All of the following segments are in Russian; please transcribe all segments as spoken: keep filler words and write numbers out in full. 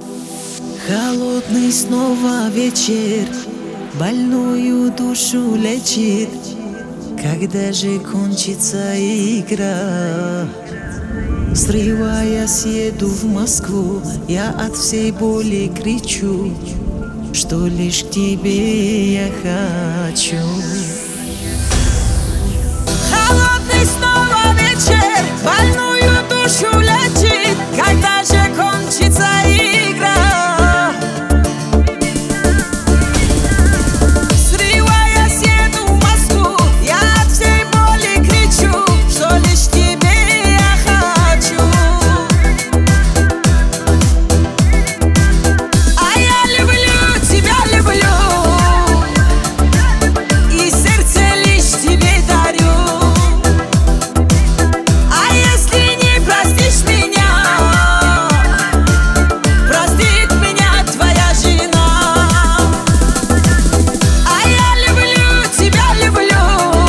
Холодный снова вечер больную душу лечит. Когда же кончится игра? Срываясь, еду в Москву, я от всей боли кричу, что лишь к тебе я хочу. Холодный снова вечер больную душу лечит. Когда же кончится игра? Срываясь, еду в Москву, я от всей боли кричу, что лишь к тебе я хочу. А я люблю тебя, люблю, и сердце лишь тебе дарю. А если не простишь меня, простит меня твоя жена. А я люблю тебя, люблю,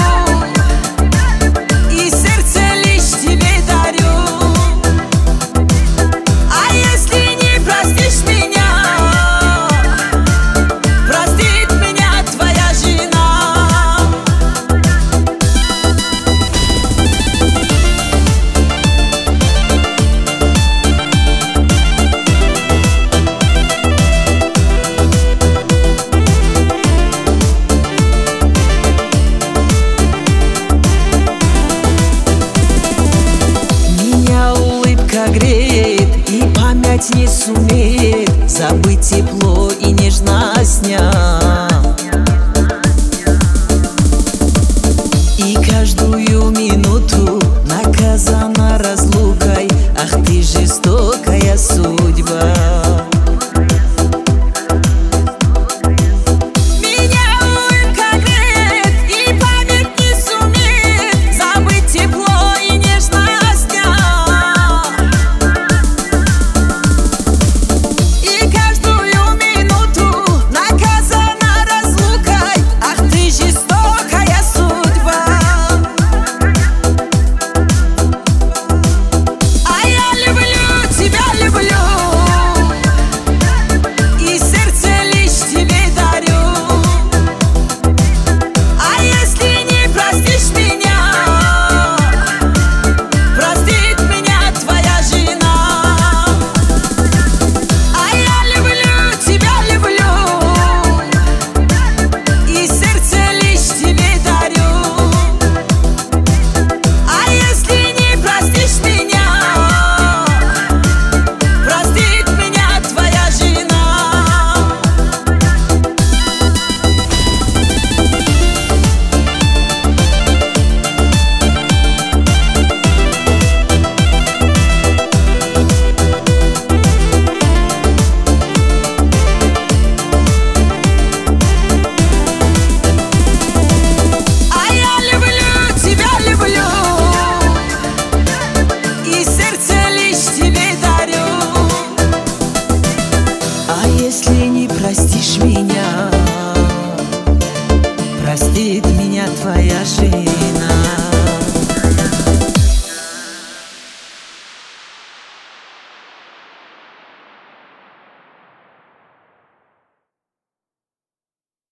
и сердце лишь тебе дарю. А если не простишь меня, простит меня твоя жена. Меня улыбка греет, и память не сумеет забыть тепло и нежность дня. И каждую минуту наказана разлукой. Ах ты жестокая судьба. Меня улыбка греет, и память не сумеет забыть тепло и нежность дня. И каждую минуту наказана разлукой. Ах ты жестокая судьба. А я люблю тебя, люблю, и сердце лишь тебе дарю. А если не простишь меня, простит меня твоя жена. А я люблю тебя, люблю, и сердце лишь тебе дарю. А если не простишь меня, простит меня твоя жена. А я люблю тебя, люблю, и сердце лишь тебе дарю. А если не простишь меня, простит меня твоя жена.